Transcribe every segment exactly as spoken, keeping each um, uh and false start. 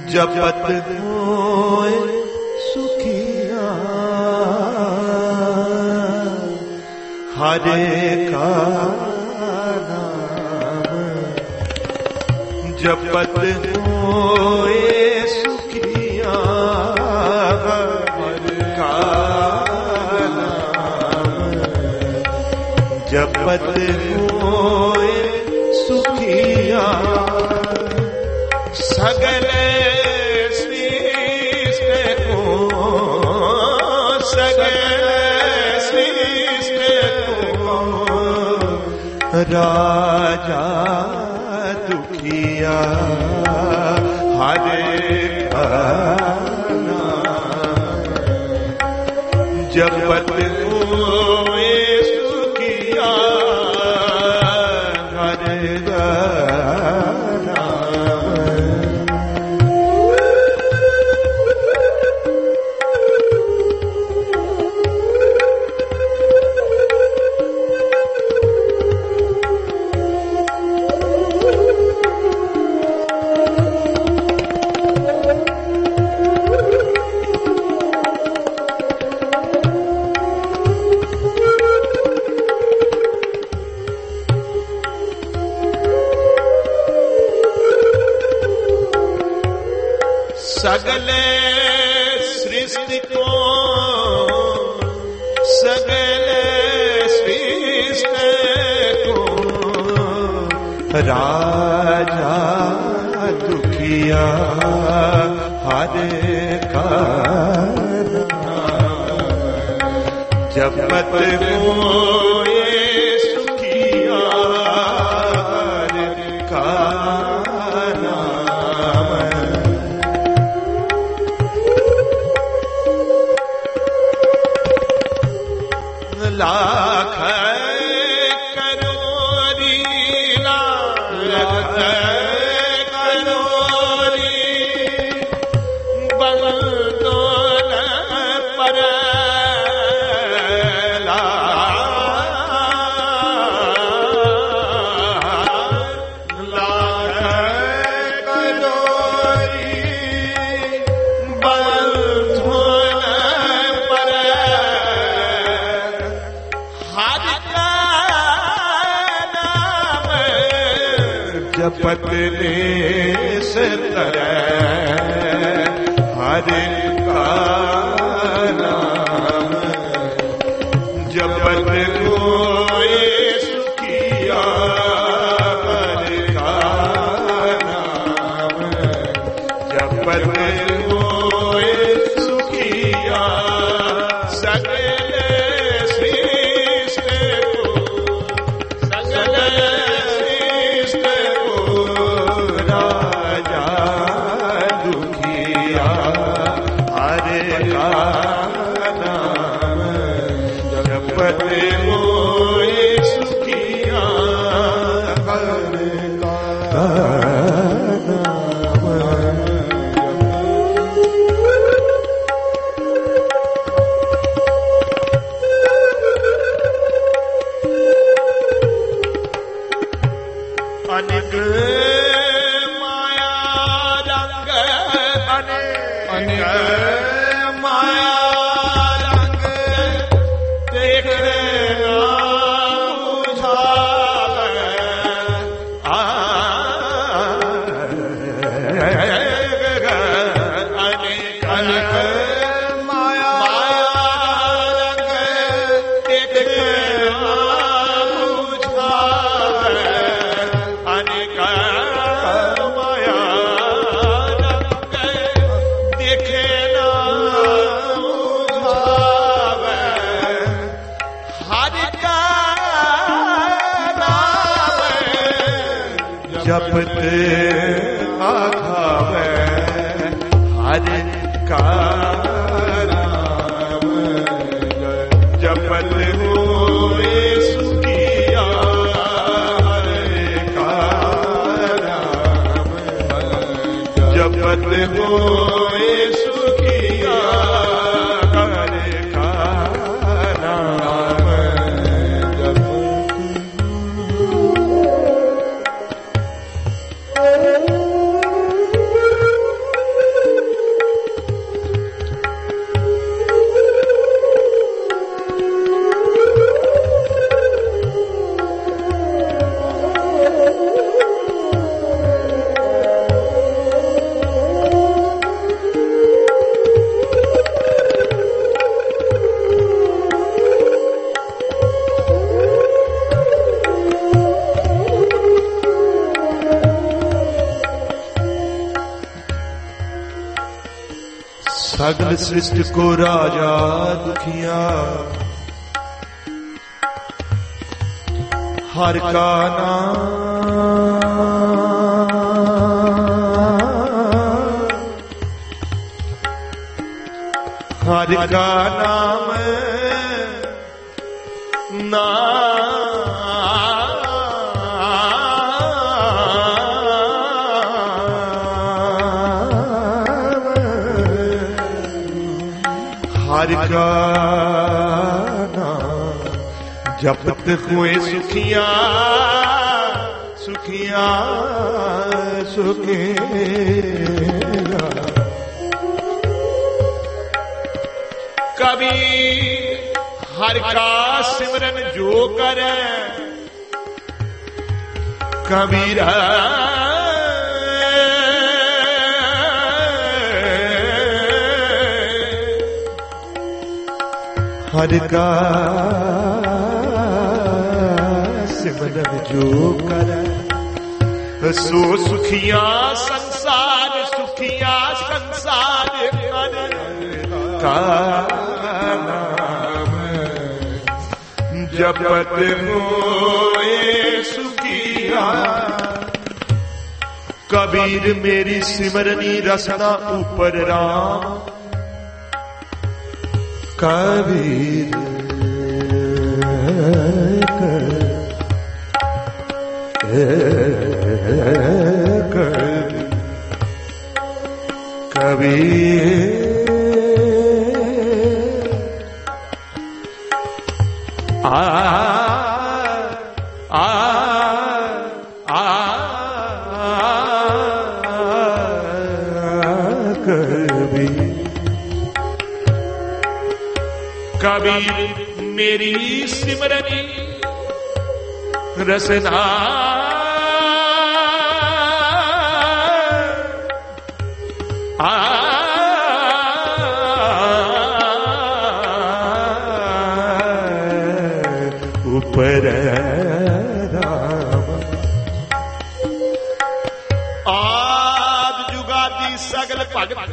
जपत होए सुखिया हरे का नाम जपत होए सुखिया हरे का नाम जपत होए सुखिया सगले श्रेष्ठ को सगले श्रेष्ठ को राजा दुखिया हरे का नाम जपत होए सुखिया हरे का सगले सृष्टि को सगले सृष्टि को राजा दुखिया हरे का नाम जपत होए सुखिया हरे का लाख करोरी लाख करोरी बंदोल पर लाख करोरी बंदोल पर जपत से तरह हरे का नाम जपत होए सुखिया हरे का नाम जपत होए सुखिया सगले श्रेष्ठ को सगले जपत होए सुखिया हरे का नाम अनेक माया रंग अनेक माया जपत आघावे हरे का नाम जपत होए सुखिया हरे का नाम जपत होए सुखिया हरे का नाम जपत सगल सृष्टि को राजा दुखिया, हर का नाम, हर का नाम हर का नाम जपत हुए सुखिया, सुखिया सुखिया। कभी हर का सिमरन जो करे, कबीर हर का सिमरन जो करे, सो सुखिया संसार, सुखिया संसार का नाम जपत होए सुखिया। कबीर मेरी सिमरनी रसना ऊपर राम, कबीर कबीर आ आ आ कबीर कबीर मेरी सिमरनी रसना आ ऊपर राम। आद जुगादी सगल भगत,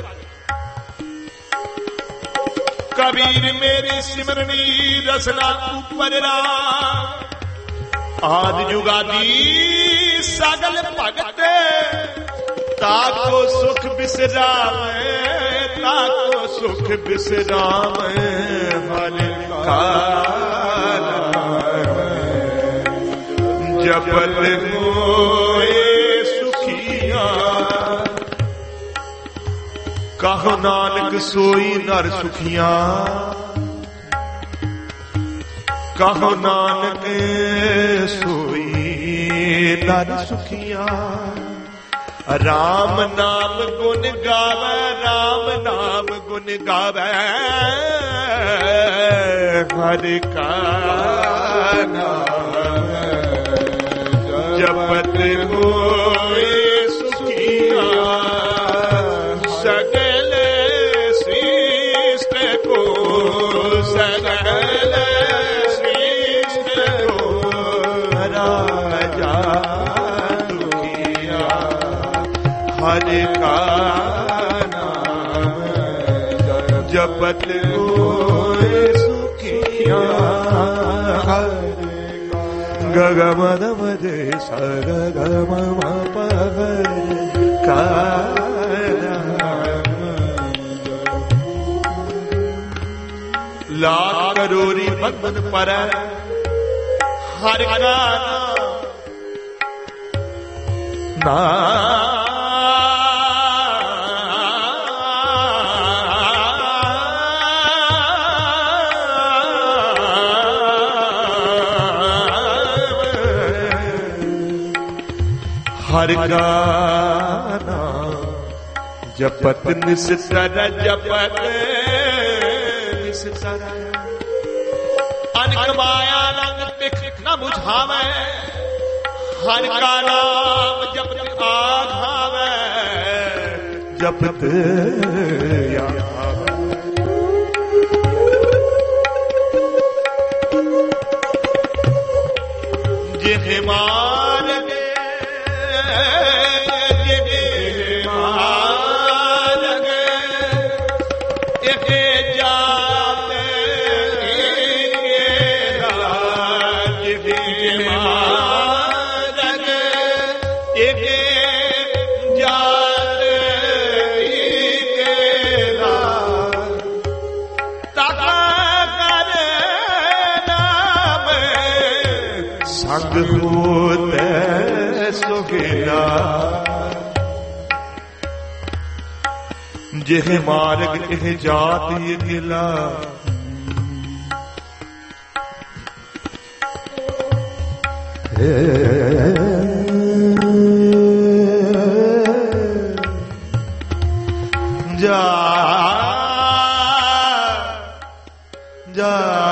कबीर मेरी सिमरनी रसना ऊपर राम। आद जुगादी सगल भगत, ताको सुख विश्राम, ताको सुख विश्राम हर का जपत होए सुखिया। कहो नानक सोई नर सुखिया, कहो नानक सोई नर सुखिया। राम नाम गुण गावे, राम नाम गुण गावे हर का नाम जपत होए सुखिया। सगल श्रेष्ठ को, सगल श्रेष्ठ को राजा दुखिया। हर का नाम जपत होए सुखिया। गगम दम दे सर गम पगर का लाख करोरी बंधन पर हर का नाम। हर का नाम जपत निस्तर, जपत निस्तर। अनक माया रंग तिख न बुझावे, हर का नाम जपत आधावे। जपत जिन्हें मार एक जात केला तका कर नाम संग होते सुहिला जेह मार्ग एह जात अकेला जा जा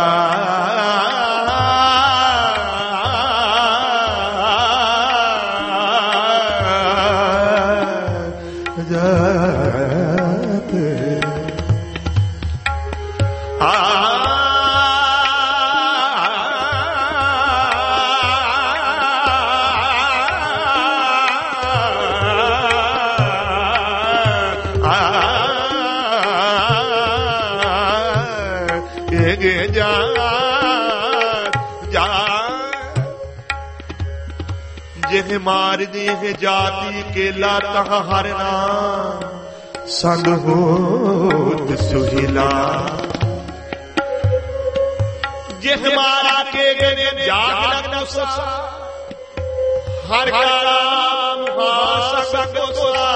जेह मार देह जाति केला तह हरना संग होत सुहिला जेह मारा के गने जाग नसा हर काम संग सोला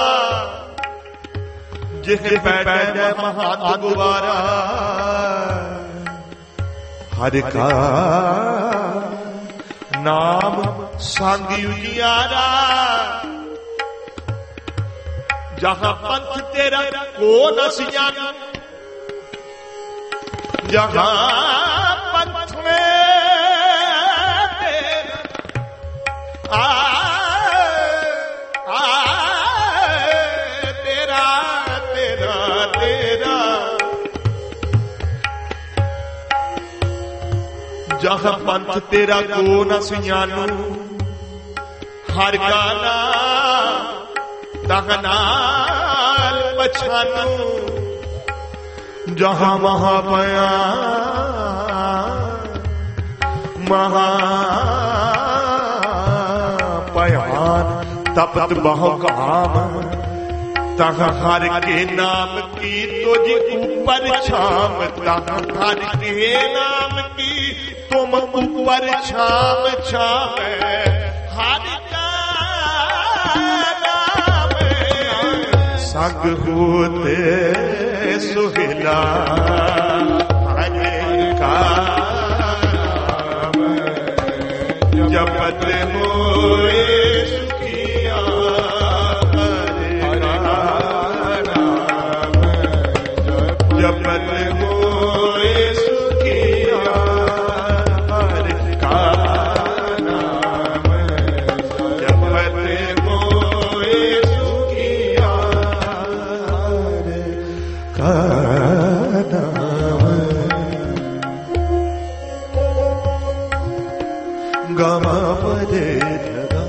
जेह बैठे महात गुबारा हर का नाम संग उजियारा जहां पंथ तेरा को न सियाना जहां पंथ में आ, आ तेरा तेरा तेरा जहां पंथ तेरा को न सियानू हर का नाल पछानू जहां महा पया महा पयान तपत बहु काम तहाँ हर के नाम की तुझ ऊपर छाम तहाँ हर के नाम की तुम ऊपर छाम छाम हर संग होते सुहिला हरे का जपत मोए सुखिया हरे नाम जपत मोए सुखिया हरे का नाम जपत मोए सुखिया गमा पदे धगा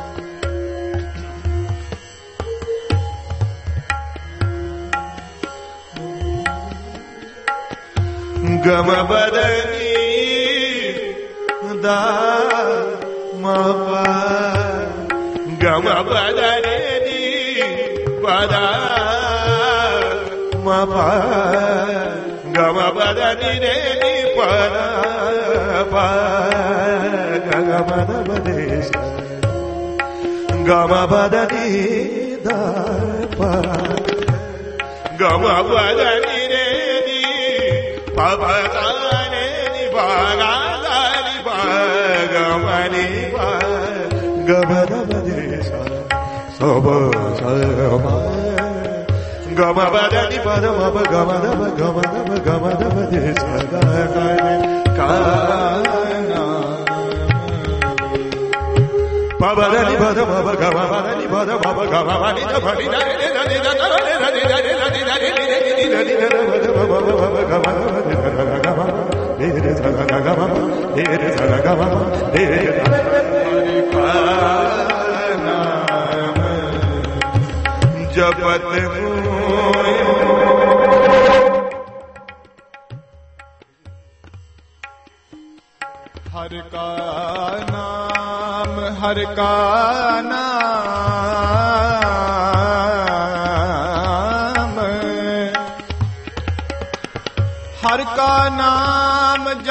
गम बदनी दा मपा गम बदनी पदा मपा गम बदनी रे पदा पा गम बदेश गम बदनी दा पा गम बदनी रे पवने निभागा गमनी गमन बदेश सब गम बदनी पदम गमन गमन गमन बदेश पवनी पदम गमनी पदम गमनी जपत हर का नाम हर का नाम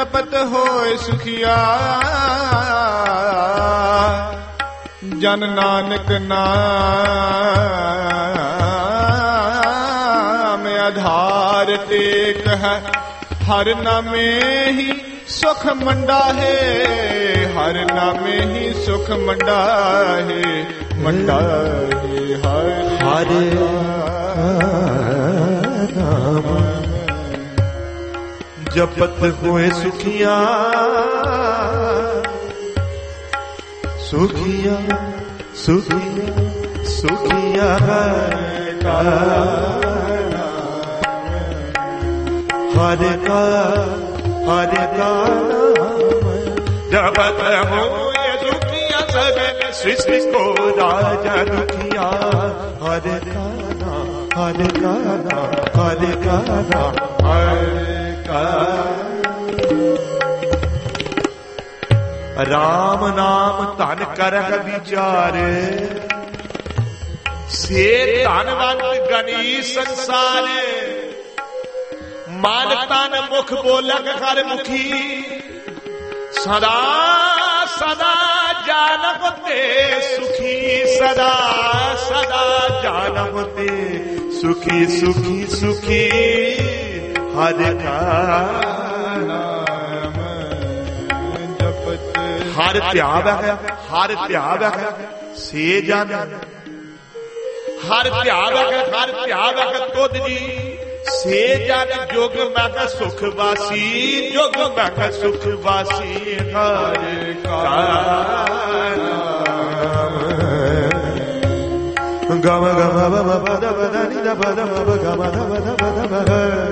जपत होए सुखिया जन नानक नाम आधार टेक है हर नामे ही सुख मंडा है हर नामे ही सुख मंडा है मंडा है हर हर नाम जपत हुए सुखिया सुखिया सुखिया सुखिया का हर का हर का जपत हुए सुखिया सब सृष्टि को राजा दुखिया हर का हर का हर का हर का राम नाम धन करक विचार से धनवंत गनी संसार मन तन मुख बोलक हर मुखी सदा सदा जानक ते सुखी सदा सदा जानक ते सुखी सुखी सुखी हर का हर त्याग है हर त्याग है से जन हर त्याग है हर त्याग है तुद जी से जन जोग मैं सुख वासी जोग मैं सुख वासी हर का गम गम पद पद नि द पद मब गम द पद पद मग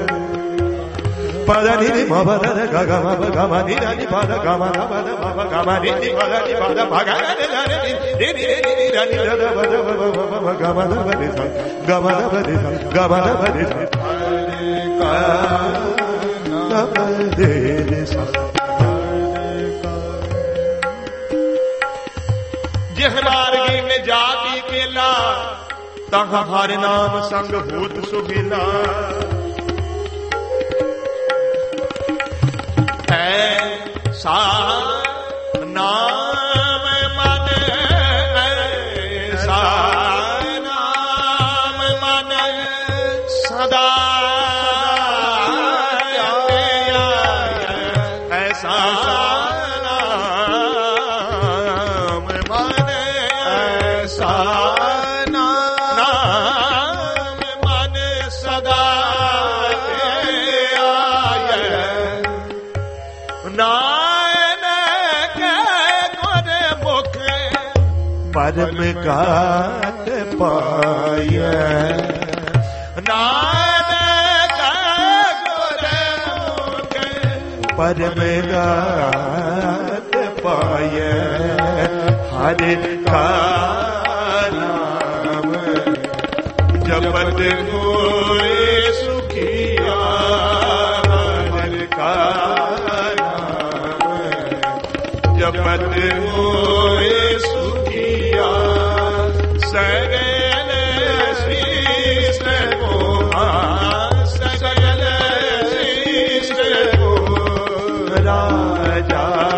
पद नि म पद ग ग म ग म नि द नि पद ग म द पद म ग म नि नि पद नि पद भग ग नि द नि नि नि नि द नि द पद म म ग म द पद ग म द पद ग म द पद का न दे सा जिह मार्गी में जाति केला तह हर नाम संग भूत सुभिला ऐसा नाम मन ऐसा नाम मन सदा ऐसा नाम मन ऐसा नाम मन सदा नायन के गोरे मुख परम गात पाय नायन के गोरे मुख परम गात पाय हर का नाम जपत होए सुखिया हर का जपत होए सुखिया सगल श्रीष्ठ को सगल श्रीष्ठ को राजा